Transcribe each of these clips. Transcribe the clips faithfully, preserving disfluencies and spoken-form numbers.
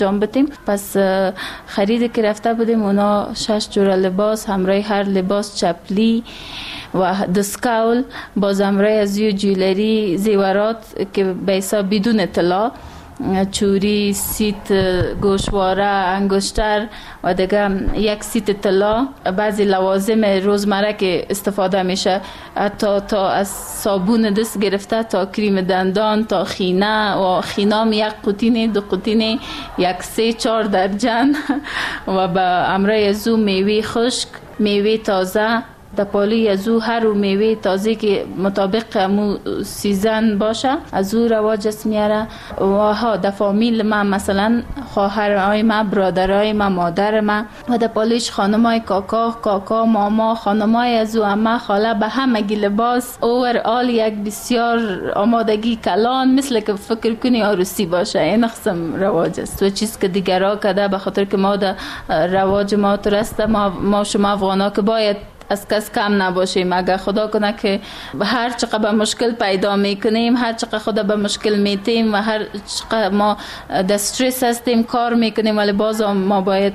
جام بتیم. پس خرید که رفته بودیم اونا شش جور لباس، همراه هر لباس چپلی و دسکاول، باز همراه از یو جولری زیورات که به حساب بدون اطلاع، چوری، سیت، گوشواره، انگشتر و دیگه یک سیت طلا، بعضی لوازم روزمره که استفاده میشه، حتی تا از صابون دست گرفته تا کریم دندان تا خینه و خینام یک قطینه دو قطینه یک سه چهار درجن و به امرای ازو میوه خشک، میوه تازه، دپالی از او هر میوه تازه که مطابق مو سیزن باشه از او رواج است میاره. و ها در فامیل من مثلا خواهرای من، برادرای من، مادر من و دپالیش خانمای کاکا، کاکا، ماما، خانمای از او، اما خاله، به همگی لباس اوور آل یک بسیار آمادگی کلان، مثل که فکر کنی عروسی باشه. این قسم رواج است و چیز که دیگرها کده، به خاطر که ما در رواج ما ترسته، ما, ما شما افغانا که باید از کس کم نباشیم. اگر خدا کنه که هر چقدر به مشکل پیدا میکنیم، هر چقدر خدا به مشکل میتیم و هر چقدر ما در استرس هستیم کار میکنیم، ولی باز ما باید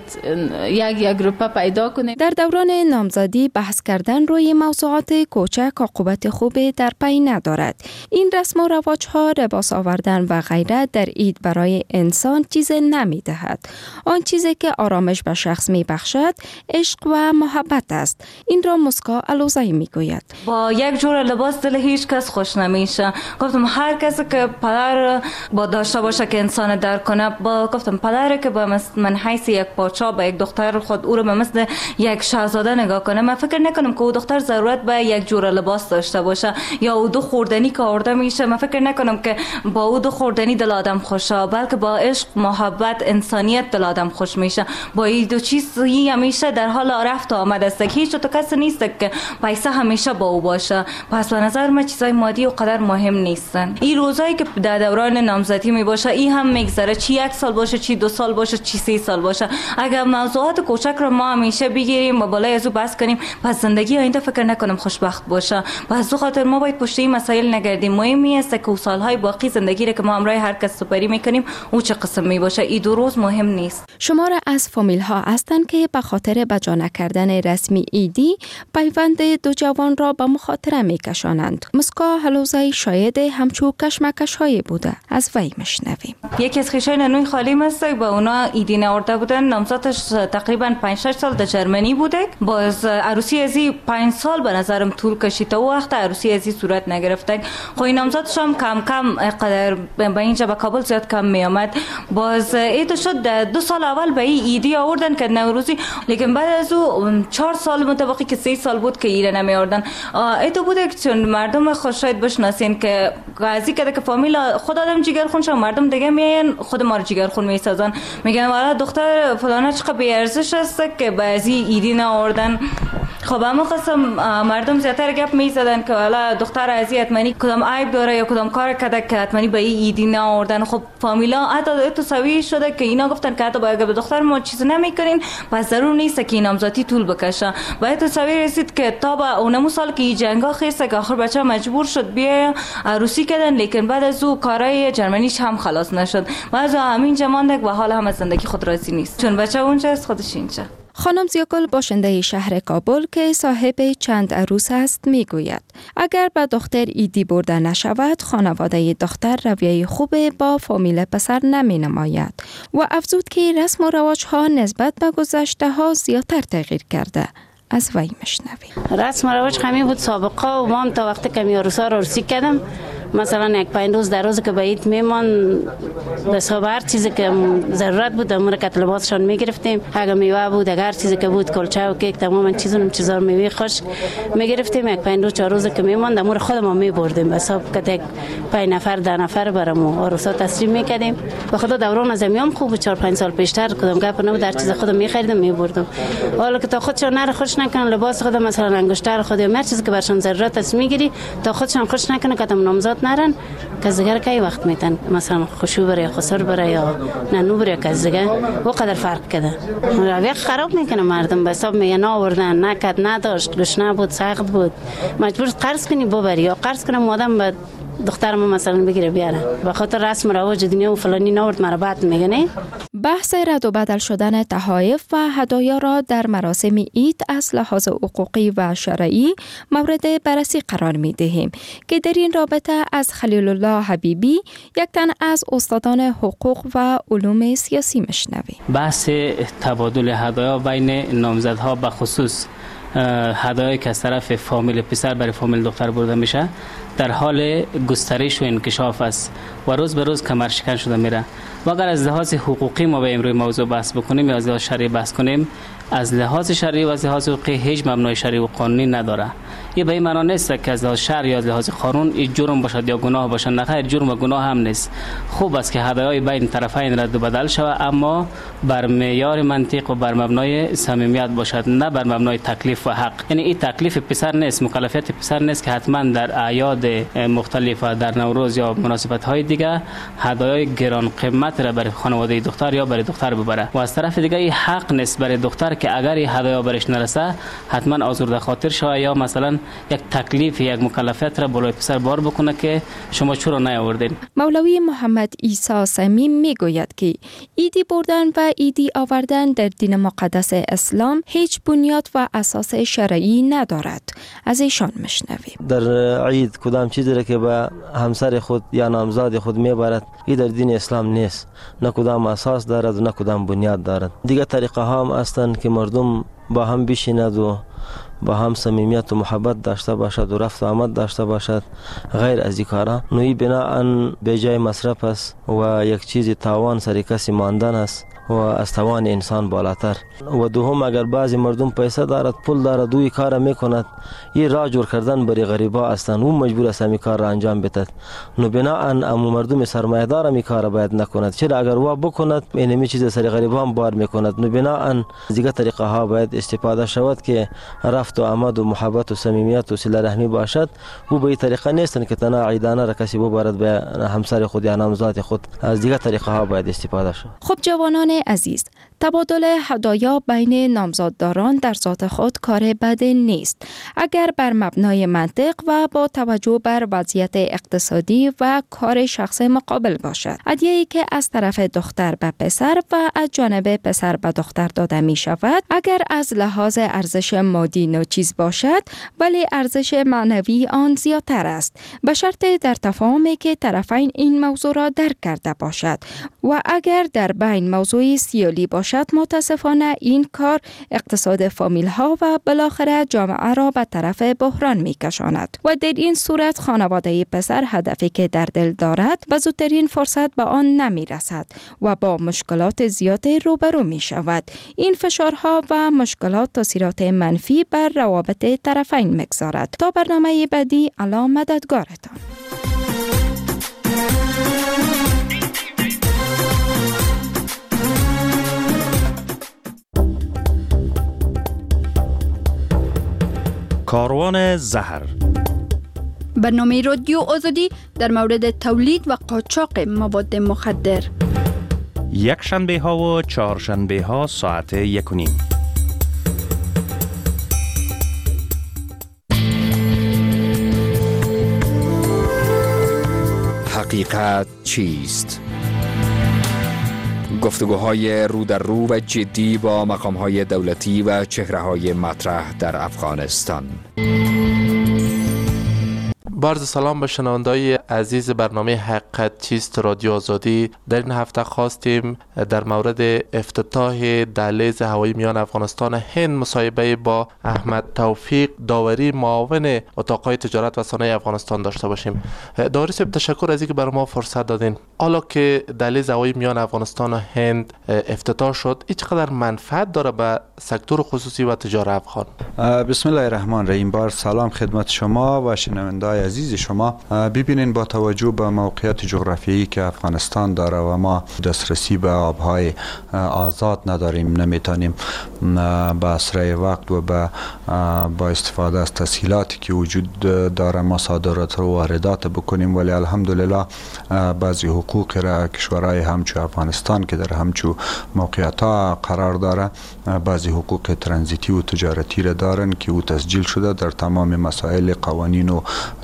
یک یک روپه پیدا کنیم. در دوران نامزدی بحث کردن روی موضوعات کوچک عاقبت خوبی در پی ندارد. این رسم و رواج ها، لباس آوردن و غیره در عید برای انسان چیز نمیدهد. آن چیزی که آرامش به شخص میبخشد عشق و محبت است. این را مسکا علوزایی میگوید. با یک جور لباس دل هیچ کس خوش نمیشه. گفتم هر کسی که پدر با داشته باشه که انسان در کنه، با گفتم پدری که با من حیث یک پادشاه به یک دختر خود او رو به مثل یک شاهزاده نگاه کنه، من فکر نکنم که او دختر ضرورت به یک جور لباس داشته باشه یا او دو خوردنی که آورده میشه. من فکر نکنم که با او دو خوردنی دل آدم خوشه، بلکه با عشق، محبت، انسانیت دل آدم خوش میشه. با این دو چیز همیشه در حال رفت و آمد است. هیچ تو کسی نیست که پیسه همیشه با او باشه. پس به نظر من چیزای مادی و قدر مهم نیستن. این روزایی که در دوران نامزدی می باشه، این هم میگذره، چی یک سال باشه، چی دو سال باشه، چی سه سال باشه. اگر موضوعات کوچک رو ما همیشه بگیریم و بالای ازو بحث کنیم، پس زندگی آینده فکر نکنم خوشبخت باشه. پس دو خاطر ما باید پشت این مسائل نگردیم. مهمی است که سالهای باقی زندگی رو که ما همراه هر کس سپری میکنیم او چه قسم می باشه. این دو روز مهم نیست. شمار از فامیل ها هستند که به خاطر بجا نکردن رسمی عیدی پیوند دو جوان را به مخاطره می کشانند. مسکا حلوزای شاید همچو کشمکش های بوده. از وی مشنویم. یکی از خویشای ننوی خالیم است، با اونا ایدی نورده بودن. نامزدش تقریبا پنج شش سال در جرمنی بوده. باز عروسی ازی پنج سال به نظرم طول کشید تا وقت عروسی ازی صورت نگرفته. خو این نامزدش هم کم کم قدر به اینجا به کابل زیاد کم می آمد. باز ایت شد دو سال اول به این ایدی آوردن که نوروزی، لیکن بعد از او چهار سال متوقعی که سه سال بود که ایره نمی آوردن. ایتو بوده که چون مردم خوش شاید بشناسین که قاضی کده که فامیل خود آدم جگر خون شد، مردم دیگه میاین خود ما رو جگر خون میسازن، میگن والا دختر فلانه چقدر بی ارزش است که بعضی ایدی نآوردن. خب اما قسم مردم زیاتر گپ میزدن که والا دختر ازی حتماً کدام عیب داره یا کدام کار کرده که حتماً به ایدی نآوردن. خب فامیلا حتی تو سوی شده که اینا گفتن که حتی باید به دختر ما چیز نمیکنین، پس ضرور نیست که این نامزدی طول بکشه. باید تو سوی رسید که تا به اونمو سال که جنگا خیسته که آخر بچه مجبور شد بیا عروسی کردن، لیکن بعد از او کارای جرمنیش هم خلاص نشد. بعد همین جماندک و حال هم از زندگی خود راضی نیست، چون بچه اونجا است خودش اینجا. خانم زیاگل باشنده شهر کابل که صاحب چند عروس است میگوید اگر به دختر ایدی برده نشود، خانواده دختر رویه خوب با فامیل پسر نمی نماید و افزود که رسم و رواج ها نسبت به گذشته ها زیادتر تغییر کرده. از وی مشنویم. رسم و رواج کمی بود سابقه و ما هم تا وقتی که عروسا رو عروسی کردم، مثلا یک پنج روز در روز که باید میمان دستاب هر چیزی که ضرورت بود امور کت لباسشان میگرفتیم. اگر میوه بود، اگر چیزی که بود کلچه و کیک تمام چیزون چیزا میوه خوش میگرفتیم. یک پنج روز چهار روز که میمان امور خودمون میبردیم، حساب که یک پنج نفر ده نفر برامو عروسا تسلیم میکردیم. به خدا دوران از میام خوب چهار پنج سال پیشتر کدام گپ نبود، در چیز خودم میخریدم میبردم. حالا که تا خودشون نره خوش نکنن لباس خودم مثلا انگشتر خودم هر چیزی که برشان ضرورت است میگیری تا خودشون خوش نکنه که تم نامزد نرن که زگر کی وقت میتن مثلا خوشو بره خسر بره یا ننو بره که زگر و قدر فرق کرده. روی خراب میکنه مردم، به حساب میگن آوردن نکد نداشت گشنه بود سخت بود مجبور قرض کنی ببری یا قرض کنم آدم بعد دخترم مثلا بگیره بیاره به خاطر رسم رواج دنیا و فلانی نورد مرا بعد میگنه. بحث رد و بدل شدن تحایف و هدایا را در مراسم عید از لحاظ حقوقی و شرعی مورد بررسی قرار می دهیم که در این رابطه از خلیل الله حبیبی یک تن از استادان حقوق و علوم سیاسی مشنویم. بحث تبادل هدایا بین نامزدها به خصوص هدایایی که از طرف فامیل پسر برای فامیل دختر برده میشه در حال گسترش و انکشاف است و روز به روز کمر شکن شده میره. و اگر از لحاظ حقوقی ما به امروز موضوع بحث بکنیم یا از لحاظ شرعی بحث کنیم، از لحاظ شرعی و از لحاظ حقوقی هیچ مبنای شرعی و قانونی نداره. یه به این معنا نیست که از لحاظ شرعی یا از لحاظ قانون این جرم باشد یا گناه باشد، نه خیر، جرم و گناه هم نیست. خوب است که هدایای بین طرفین رد و بدل شود، اما بر معیار منطق و بر مبنای صمیمیت باشد، نه بر مبنای تکلیف و حق. یعنی این تکلیف پسر نیست، مکلفیت پسر نیست که حتما در اعیاد مختلف در نوروز یا مناسبت‌های دیگه هدایای گران قیمت را برای خانواده دختر یا برای دختر ببره. و از طرف دیگه این حق نیست برای دختر که اگر این هدایا برش نرسه حتما آزرده خاطر شود یا مثلا یک تکلیف یک مکلفیت را بالای پسر بار بکنه که شما چرا نیاوردین. مولوی محمد عیسی صمیم میگوید که عیدی بردن و عیدی آوردن در دین مقدس اسلام هیچ بنیاد و اساس شرعی ندارد. از ایشان مشنویم. در عید کدام چیزی را که به همسر خود یا نامزاد خود میبرد این در دین اسلام نیست، نه کدام اساس دارد و نه کدام بنیاد دارد. دیگه طریقه ها هم هستند که مردم با هم بشیند و با هم صمیمیت و محبت داشته باشد و رفت و آمد داشته باشد. غیر از این کارا نوعی بناء به جای مصرف است و یک چیزی تاوان سر کسی ماندن است و از توان انسان بالاتر. و دوم اگر بعضی مردم پیسه دارد پول دارد دوی کار میکند، این راه جور کردن برای غریبا هستند، اون مجبور است این کار را انجام بدهد. نو بناء امو مردم سرمایه دار می کار باید نکند، چرا اگر وا بکند اینمی چیز سر غریبا هم بار میکند. نو بناء دیگه طریقه ها باید استفاده شود که رفت و آمد و محبت و صمیمیت و صله رحمی باشد. او به این طریقه نیستن که تنها عیدانه را کسی ببرد به همسر خود یا نامزاد خود. از دیگه طریقه ها باید استفاده شود. خب جوانان عزیز، تبادل هدایا بین نامزادداران در ذات خود کار بد نیست اگر بر مبنای منطق و با توجه بر وضعیت اقتصادی و کار شخص مقابل باشد. هدیه‌ای که از طرف دختر به پسر و از جانب پسر به دختر داده می شود اگر از لحاظ ارزش مادی ناچیز باشد ولی ارزش معنوی آن زیادتر است، به شرط در تفاهمی که طرفین این موضوع را درک کرده باشد. و اگر در بین موضوعی سیالی باشد متاسفانه این کار اقتصاد فامیل ها و بالاخره جامعه را به طرف بحران می کشاند و در این صورت خانواده پسر هدفی که در دل دارد به زودترین فرصت به آن نمی رسد و با مشکلات زیادی روبرو می شود. این فشارها و مشکلات تاثیرات منفی بر روابط طرفین میگذارد. تا برنامه بعدی، الله مددگارتان. کاروان زهر، برنامه رادیو آزادی در مورد تولید و قاچاق مواد مخدر، یک شنبه ها و چهار شنبه ها ساعت یک و نیم. حقیقت چیست؟ گفتگوهای رو در رو و جدی با مقام‌های دولتی و چهره‌های مطرح در افغانستان. عرض سلام به شنونده‌های عزیز برنامه حقیقت چیست رادیو آزادی. در این هفته خواستیم در مورد افتتاح دهلیز هوایی میان افغانستان و هند مصاحبه با احمد توفیق داوری معاون اتاق‌های تجارت و صنایع افغانستان داشته باشیم. داوری صاحب تشکر از اینکه برای ما فرصت دادین. حالا که دهلیز هوایی میان افغانستان و هند افتتاح شد، چقدر منفعت داره به سکتور خصوصی و تجارت افغان؟ بسم الله الرحمن الرحیم. بار سلام خدمت شما و شنونده‌های عزیز شما. ببینین با توجه به موقعیت جغرافیایی که افغانستان داره و ما دسترسی به آبهای آزاد نداریم، نمیتونیم با اسرع وقت و با با استفاده از تسهیلاتی که وجود داره ما صادرات و واردات بکنیم، ولی الحمدلله بعضی حقوق را کشورهای همچون افغانستان که در همچون موقعیت ها قرار داره، بعضی حقوق ترانزیتی و تجارتی را دارن که او تسجیل شده در تمام مسائل قوانین و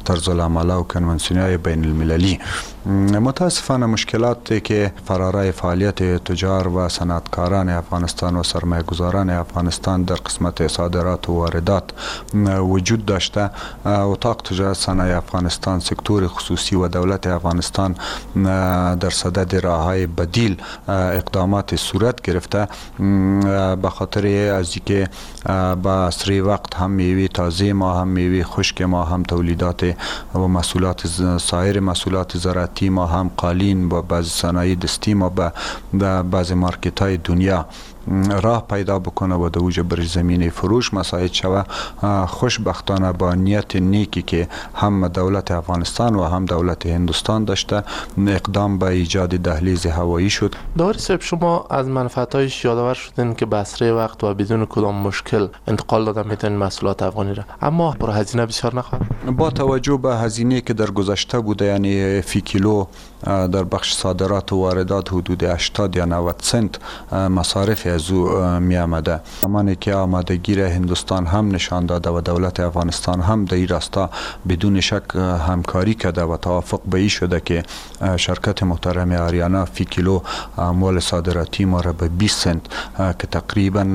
طرز العمل و کنوانسیون‌های بین المللی. متاسفانه مشکلاتی که فراره فعالیت تجار و صنعتکاران افغانستان و سرمایه‌گذاران افغانستان در قسمت صادرات و واردات وجود داشته، اتاق تجارت صنایع افغانستان، سکتور خصوصی و دولت افغانستان در صدد راههای بدیل اقدامات صورت گرفته، به خاطر از اینکه با اسری وقت هم میوه تازه ما، هم میوه خشک ما، هم تولیدات و محصولات سایر محصولات زراعتی ما، هم قالین و بعض صنایع دستی ما به بعض مارکت های دنیا راه پیدا بکنه و دوج بر زمین فروش مساعد شوه. خوشبختانه با نیت نیکی که هم دولت افغانستان و هم دولت هندوستان داشته، اقدام به ایجاد دهلیز هوایی شد. داوری صاحب، شما از منفعت‌هایش یادآور شدین که به اسرع وقت و بدون کدام مشکل انتقال داده میتونین محصولات افغانی را، اما پر هزینه بسیار نخواهد؟ با توجه به هزینه که در گذشته بوده، یعنی فی کیلو در بخش صادرات و واردات حدود هشتاد یا نود سنت مصارف از او می آمده. زمانی که آمادگی را هندوستان هم نشان داده و دولت افغانستان هم در این راستا بدون شک همکاری کرده و توافق به این شده که شرکت محترم آریانا فی کیلو اموال صادراتی ما را به بیست سنت که تقریبا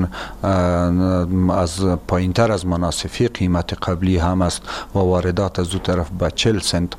از پایینتر از مناسفی قیمت قبلی هم است و واردات از او طرف به چهل سنت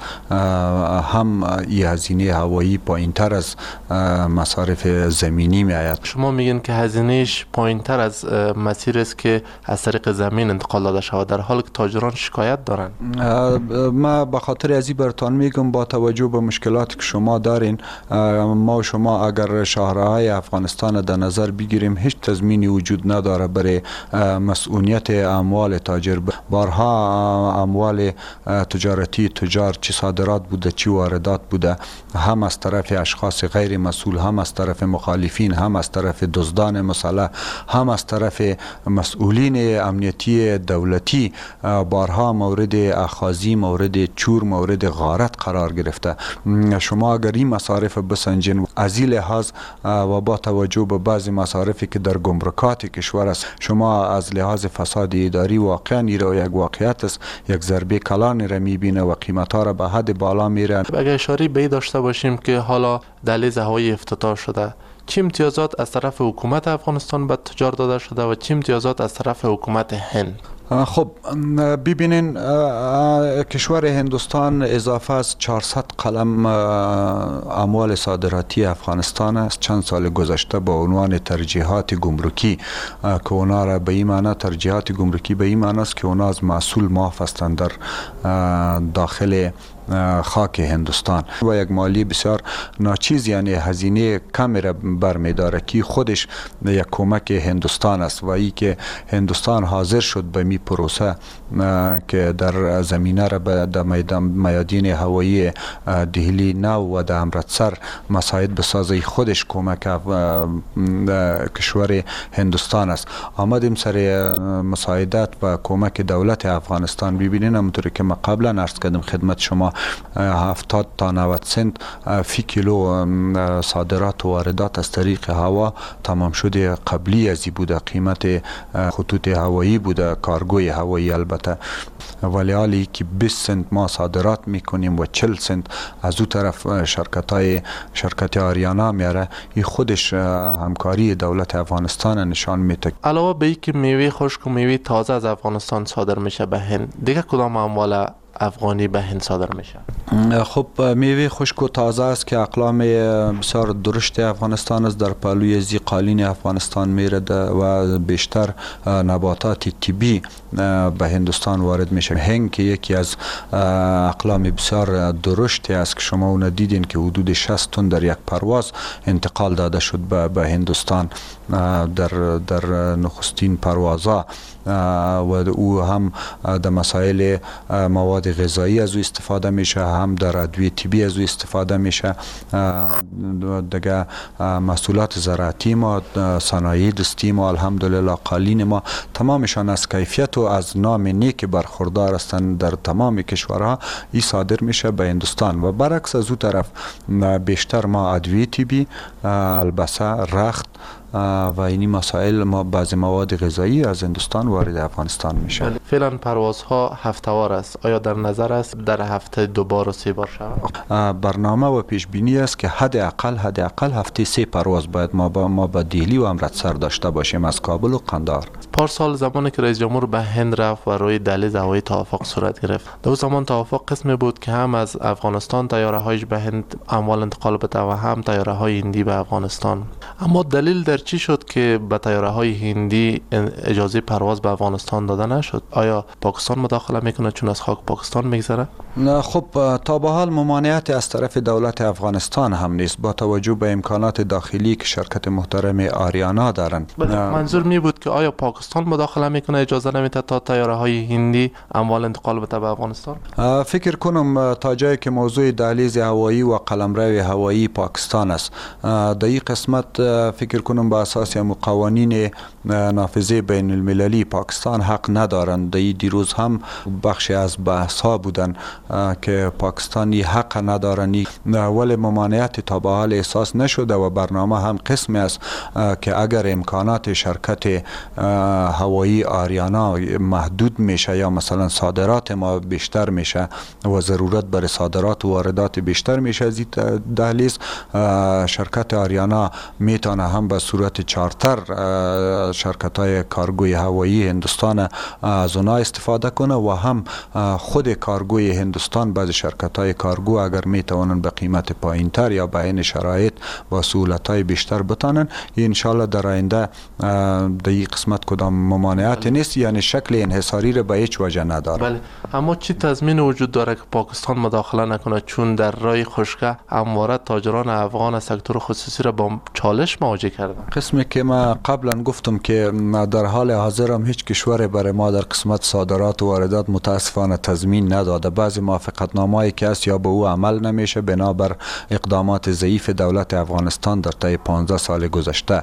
هم این هزینه هوایی پایینتر از مصارف زمینی می آید. شما میگین که هزینهش پایینتر از مسیر است که از طریق زمین انتقال داده شود، در حالی که تاجران شکایت دارن. ما به خاطر ازی برتان میگم با توجه به مشکلاتی که شما دارین، ما و شما اگر شاهراهای افغانستان در نظر بگیریم، هیچ تضمینی وجود نداره برای مسئولیت اموال تاجر. بارها اموال تجارتی تجار چی صادرات بوده چی واردات بوده، هم از طرف اشخاص غیر مسئول، هم از طرف مخالفین، هم از طرف دزدان مسلح، هم از طرف مسئولین امنیتی دولتی بارها مورد اخاذی، مورد چور، مورد غارت قرار گرفته. شما اگر این مصارف بسنجین از این لحاظ و با توجه به بعضی مصارفی که در گمرکات کشور است، شما از لحاظ فساد اداری واقعا این را یک واقعیت است، یک ضربه کلان را میبینه و قیمت ها را به حد بالا میره. اگر اشاره به داشته باشیم که حالا دهلیز هوایی افتتاح شده، چه امتیازات از طرف حکومت افغانستان به تجار داده شده و چه امتیازات از طرف حکومت هند؟ خب ببینین، کشور هندوستان اضافه از چهارصد قلم اموال صادراتی افغانستان است. چند سال گذشته با عنوان ترجیحات گمرکی که اونا را به این معنی ترجیحات گمرکی به این معنی است که اونا از محصول معاف هستند در داخل خاک هندوستان و یک مالی بسیار ناچیز، یعنی هزینه کمی را برمیداره که خودش یک کمک هندوستان است و ای که هندوستان حاضر شد به می پروسه که در زمینه را به میادین هوایی دهلی نو و در امرتسر مساعد بسازه، خودش کمک کشور هندوستان است. آمدیم سر مساعدت و کمک دولت افغانستان. ببینین همونطوری که ما قبلا عرض کردم خدمت شما، هفتاد تا نود سنت فی کیلو صادرات و واردات از طریق هوا تمام شده قبلی ازی بوده، قیمت خطوط هوایی بوده، کارگوی هوایی البته، ولی حالی که بیست سنت ما صادرات میکنیم و چهل سنت از او طرف شرکت های شرکت آریانا میاره، این خودش همکاری دولت افغانستان نشان میده. علاوه به اینکه میوه خشک و میوه تازه از افغانستان صادر میشه به هند، دیگه کدام اموال افغانی به هند صادر میشه؟ خب میوه خشک و تازه است که اقلام بسیار درشت افغانستان است، در پهلوی زی قالین افغانستان میرده و بیشتر نباتات طبی به هندوستان وارد میشه. هنگ که یکی از اقلام بسیار درشتی است که شما اون دیدین که حدود شصت تن در یک پرواز انتقال داده شد به هندوستان در در نخستین پروازها و او هم در مسائل مواد غذایی از او استفاده میشه، هم در ادویه طبی از او استفاده میشه. دیگه محصولات زراعتی ما، صنایع دستی ما، الحمدلله قالین ما، تمامشان از کیفیت و از نام نیک برخوردار هستند در تمام کشورها. این صادر میشه به هندوستان و برعکس از او طرف بیشتر ما ادویه طبی، البسه، رخت و این مسائل ما بعضی مواد غذایی از هندوستان وارد افغانستان میشه. فعلا پروازها هفته‌وار است. آیا در نظر است در هفته دو بار و سه بار شود؟ برنامه و پیش بینی است که حداقل حداقل هفته سه پرواز باید ما با ما با دهلی و امرتسر داشته باشیم از کابل و قندهار. پارسال زمانی که رئیس جمهور به هند رفت و روی دهلیز هوایی توافق صورت گرفت، در زمان توافق قسمی بود که هم از افغانستان طیاره هایش به هند اموال انتقال بده و هم طیاره های هندی به افغانستان. اما دلیل در چی شد که به طیاره های هندی اجازه پرواز به افغانستان داده نشد؟ آیا پاکستان مداخله میکنه چون از خاک پاکستان میگذره؟ نه، خب تا به حال ممانعت از طرف دولت افغانستان هم نیست با توجه به امکانات داخلی که شرکت محترم آریانا دارند. منظور می بود که آیا پاکستان مداخله میکنه اجازه نمیده تا طیاره های هندی اموال انتقال بده به افغانستان؟ فکر کنم تا جایی که موضوع دهلیز هوایی و قلمرو هوایی پاکستان است، در این قسمت فکر کنم با اساس قوانین نافذه بین المللی پاکستان حق ندارند. در دیروز هم بخشی از بحث ها بودن که پاکستانی حق ندارند، ولی ممانعت تا به حال احساس نشده و برنامه هم قسمی است که اگر امکانات شرکت هوایی آریانا محدود میشه یا مثلا صادرات ما بیشتر میشه و ضرورت برای صادرات و واردات بیشتر میشه از دهلیز، شرکت آریانا میتونه هم به صورت چارتر شرکت های کارگوی هوایی هندوستان از اونا استفاده کنه و هم خود کارگوی هندوستان بعض شرکت های کارگو اگر میتونن به قیمت پایین تر یا به این شرایط با سهولت های بیشتر بتانن، انشالله در آینده در این قسمت کدام ممانعت نیست، یعنی شکل انحصاری را به هیچ وجه نداره. بله، اما چی تضمین وجود داره که پاکستان مداخله نکنه؟ چون در راه خشکه همواره تاجران افغان سکتور خصوصی را با چالش مواجه کردن. قسمی که ما قبلا گفتم که در حال حاضر هم هیچ کشور برای ما در قسمت صادرات و واردات متاسفانه تضمین نداده. بعضی موافقتنامه‌ای که است یا به او عمل نمیشه بنابر اقدامات ضعیف دولت افغانستان در طی پانزده سال گذشته،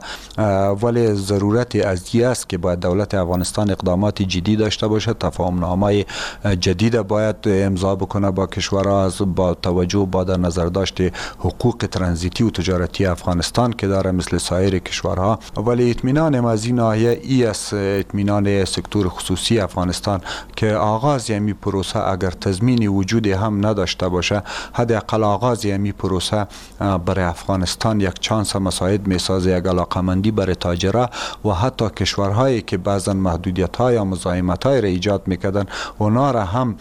ولی ضرورتی از این است که باید دولت افغانستان اقدامات جدی داشته باشه. تفاهم‌نامه جدید باید امضا بکنه با کشورها از با توجه با در نظر داشت حقوق ترانزیتی و تجارتی افغانستان که داره مثل سایر کشورها، ولی اطمینان از این ناحیه ای است، اطمینان سکتور خصوصی افغانستان که آغاز یمی پروسه اگر تضمینی وجودی هم نداشته باشه، حداقل آغاز یمی پروسه برای افغانستان یک چانس مساعد میسازه، یک علاقمندی برای تاجرها و حتی کشورهایی که بعضا محدودیت‌های یا مزاحمت‌های را ایجاد میکردن اونا را هم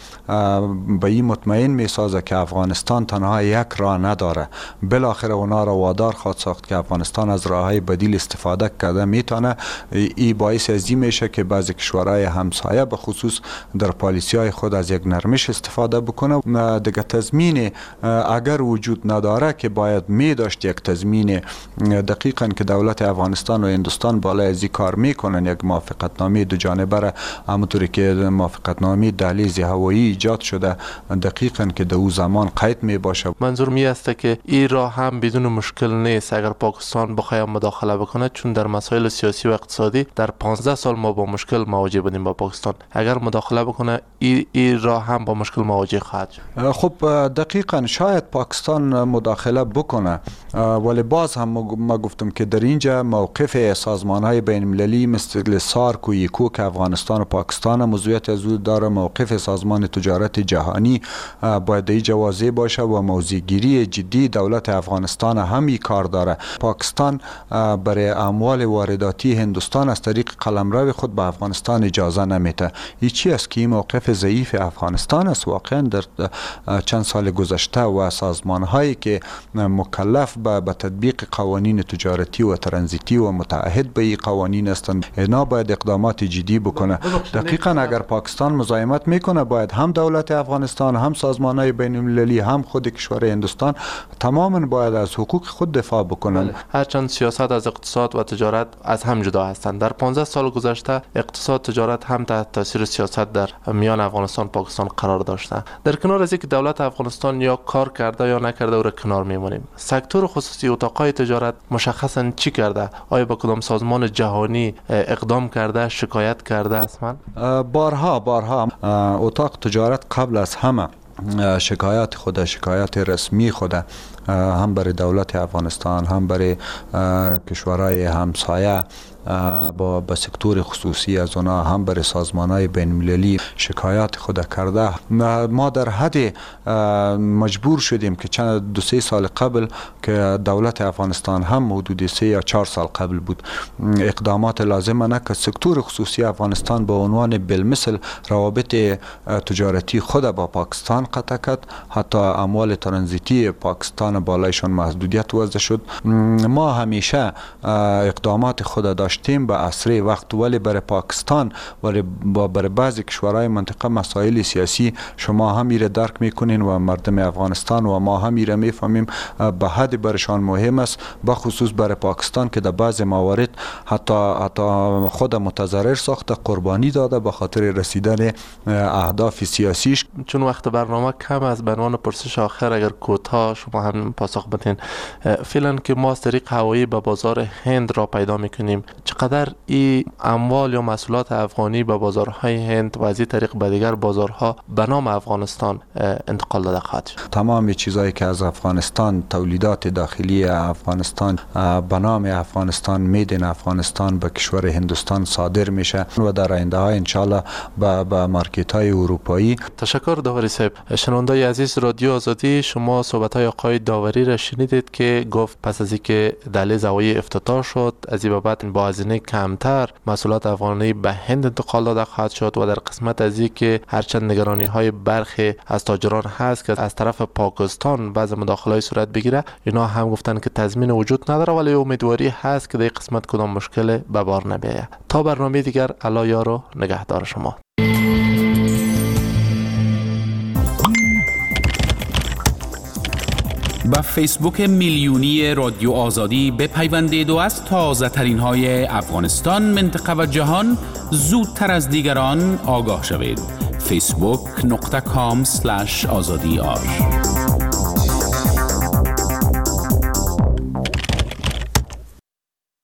به این مطمئن میسازه که افغانستان تنها یک راه نداره، بالاخره اونا را وادار خواهد ساخت که افغانستان از راههای بدیل استفاده کرده میتونه. این باعث از این میشه که بعضی کشورهای همسایه به خصوص در پالیسی های خود از یک نرمش استفاده بکنه. دیگه تضمین اگر وجود نداره که باید می داشت یک تضمین دقیقاً که دولت افغانستان و هندوستان بالای از این کار میکنن، یک موافقتنامه دو جانبه را همونطوری که موافقتنامه دهلیز هوایی ایجاد شده دقیقاً که در او زمان قید می باشه. منظور می است که این راه هم بدون مشکل نیست اگر پاکستان بخواد مداخله بکنه، چون در مسائل سیاسی و اقتصادی در پانزده سال ما با مشکل مواجه بودیم با پاکستان. اگر مداخله بکنه این ای راه هم با مشکل مواجه خواهد شد. خب دقیقاً شاید پاکستان مداخله بکنه، ولی باز هم ما گفتم که در اینجا موقف سازمان‌های بین‌المللی مثل سارک و یکو که افغانستان و پاکستان موضوعیت از او داره، موقف سازمان تجارت جهانی باید اینجا واضح باشه و موضع‌گیری جدی دولت افغانستان هم این کار داره. پاکستان برای اموال وارداتی هندوستان از طریق قلمرو خود به افغانستان اجازه نمیده. این چی است که این موقف ضعیف افغانستان است؟ واقعا در چند سال گذشته و سازمان هایی که مکلف به تطبیق قوانین تجارتی و ترانزیتی و متعهد به این قوانین هستند، اینا باید اقدامات جدی بکنه. دقیقاً اگر پاکستان مزاحمت میکنه باید هم دولت افغانستان، هم سازمان های بین المللی، هم خود کشور هندوستان تماما باید از حقوق خود دفاع بکنن. هرچند سیاست از اقتصاد و تجارت از هم جدا هستند، در پانزده سال گذشته اقتصاد تجارت هم تحت تاثیر سیاست در میان افغانستان پاکستان قرار داشته. در کنار از اینکه دولت افغانستان یا کار کرده یا نکرده او را کنار میمونیم، سکتور خصوصی اتاقهای تجارت مشخصا چی کرده؟ آیا با کدام سازمان جهانی اقدام کرده، شکایت کرده؟ اصلا بارها بارها اتاق تجارت قبل از همه شکایت خود شکایت رسمی خود هم برای دولت افغانستان هم برای کشورهای همسایه با به سکتور خصوصی از اونا هم برای سازمانهای بین المللی شکایات خود کرده. ما در حد مجبور شدیم که چند دو سه سال قبل که دولت افغانستان هم حدود سه یا چهار سال قبل بود اقدامات لازمه که سکتور خصوصی افغانستان به عنوان بالمثل روابط تجارتی خود با پاکستان قطع کرد، حتی اموال ترانزیتی پاکستان بالایشون محدودیت وضع شد. ما همیشه اقدامات خود داشت تیم به اسرع وقت، ولی برای پاکستان ولی برای بعضی کشورهای منطقه مسائل سیاسی شما هم میره درک میکنین و مردم افغانستان و ما هم میره میفهمیم به حد برشان مهم است، بخصوص برای پاکستان که در بعضی موارد حتی حتی خود متضرر ساخته، قربانی داده به خاطر رسیدن اهداف سیاسیش. چون وقت برنامه کم است، به عنوان پرسش آخر اگر کوتاه شما هم پاسخ بدین، فعلا که ما از طریق هوایی به بازار هند را پیدا میکنیم، چقدر این اموال یا محصولات افغانی به بازارهای هند و از این طریق به دیگر بازارها به نام افغانستان انتقال داده خواهد شد؟ تمام چیزایی که از افغانستان، تولیدات داخلی افغانستان به نام افغانستان، میدن افغانستان به کشور هندوستان صادر میشه و در آینده ها انشالله به به مارکت های اروپایی. تشکر داوری صاحب. شنوندای عزیز رادیو آزادی، شما صحبت های آقای داوری را شنیدید که گفت پس از اینکه دهلیز هوایی افتتاح شد، از این بابت با هزینه کمتر محصولات افغانی به هند انتقال داده خواهد شد و در قسمت از این که هرچند نگرانی های برخی از تاجران هست که از طرف پاکستان بعض مداخله صورت بگیره، اینا هم گفتن که تضمین وجود نداره، ولی امیدواری هست که در قسمت کدام مشکل به بار نبیاید. تا برنامه دیگر، الله یار و نگهدار شما. با فیسبوک میلیونی رادیو آزادی بپیوندید و از تازه ترین های افغانستان، منطقه و جهان زودتر از دیگران آگاه شوید. فیسبوک نقطه کام سلش آزادی آر